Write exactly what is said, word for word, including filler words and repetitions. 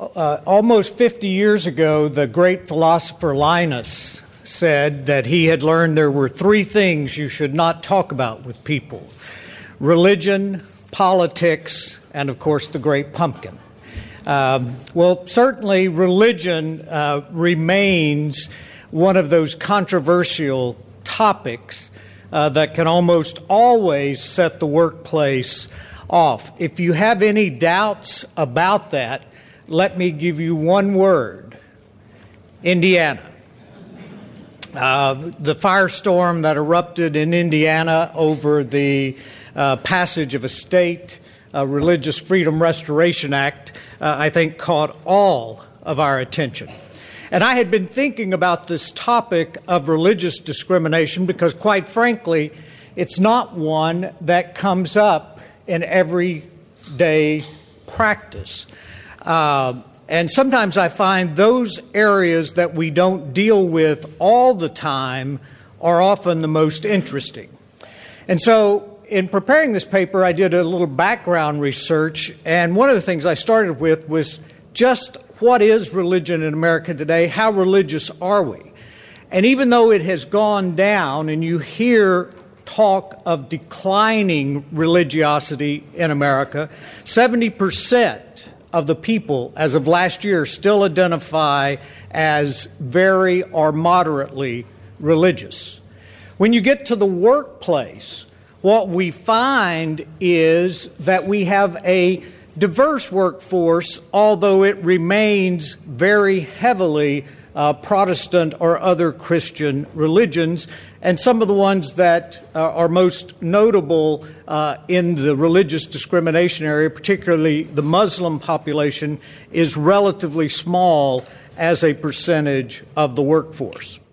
Uh, almost fifty years ago, the great philosopher Linus said that he had learned there were three things you should not talk about with people: religion, politics, and of course the great pumpkin. Um, well, certainly religion uh, remains one of those controversial topics uh, that can almost always set the workplace off. If you have any doubts about that, let me give you one word: Indiana. Uh, the firestorm that erupted in Indiana over the uh, passage of a state uh, Religious Freedom Restoration Act, uh, I think, caught all of our attention. And I had been thinking about this topic of religious discrimination because, quite frankly, it's not one that comes up in everyday practice. Uh, and sometimes I find those areas that we don't deal with all the time are often the most interesting. And so in preparing this paper, I did a little background research, and one of the things I started with was just what is religion in America today? How religious are we? And even though it has gone down, and you hear talk of declining religiosity in America, seventy percent of the people, as of last year, still identify as very or moderately religious. When you get to the workplace, what we find is that we have a diverse workforce, although it remains very heavily uh, Protestant or other Christian religions. And some of the ones that uh, are most notable uh, in the religious discrimination area, particularly the Muslim population, is relatively small as a percentage of the workforce.